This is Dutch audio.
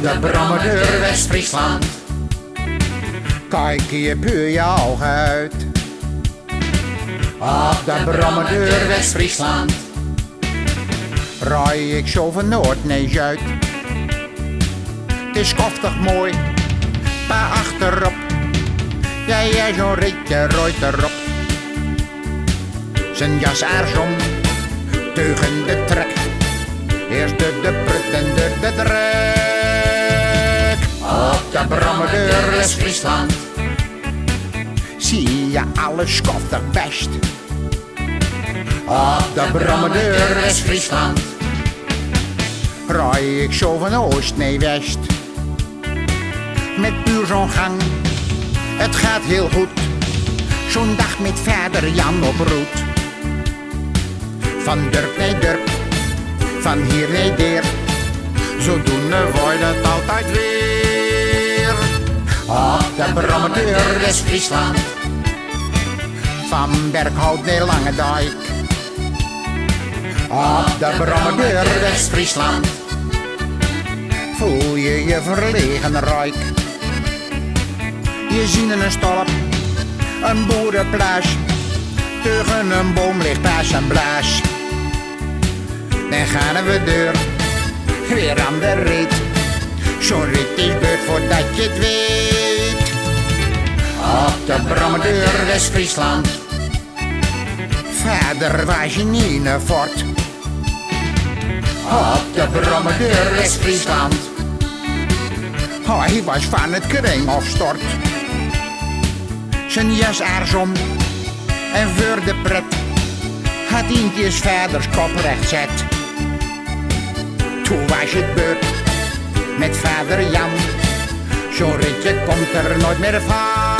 de Brammerdeur West-Friesland. Kijk je puur je ogen uit. Op de Brammerdeur West-Friesland. Rij ik zo van Noord naar Zuid. Het is koftig mooi, pa achterop. Jij zo'n ritje rooit erop. Zijn jas aarsom, teugen de trek. Eerst de prut en de trek. Op de Brammerdeur West-Friesland. Zie je alles koftig best. Op de Brammerdeur West-Friesland. Rij ik zo van Oost naar West. Met puur zo'n gang, het gaat heel goed. Zo'n dag met vader Jan op route. Van Durp naar Durp, van hier naar daar. Zodoende wordt het altijd weer. Op de Brammerdeur West-Friesland. Van Berkhout naar Langendijk. Op de Brammerdeur West-Friesland. Voel je je verlegen rijk. Je ziet een stolp, een boerenplaats. Tegen een boom ligt paas en blaas. Dan gaan we deur, weer aan de rit. Zo'n rit is beurt voordat je het weet. Op de Brammerdeur West-Friesland. Vader was je niet in een fort. Op de Brammerdeur West-Friesland. Hij was van het kring afstort. Zijn jas aarsom en voor de pret had Ientjes vaders kop recht zet. Toen was het beurt met vader Jan. Zo'n ritje komt er nooit meer van.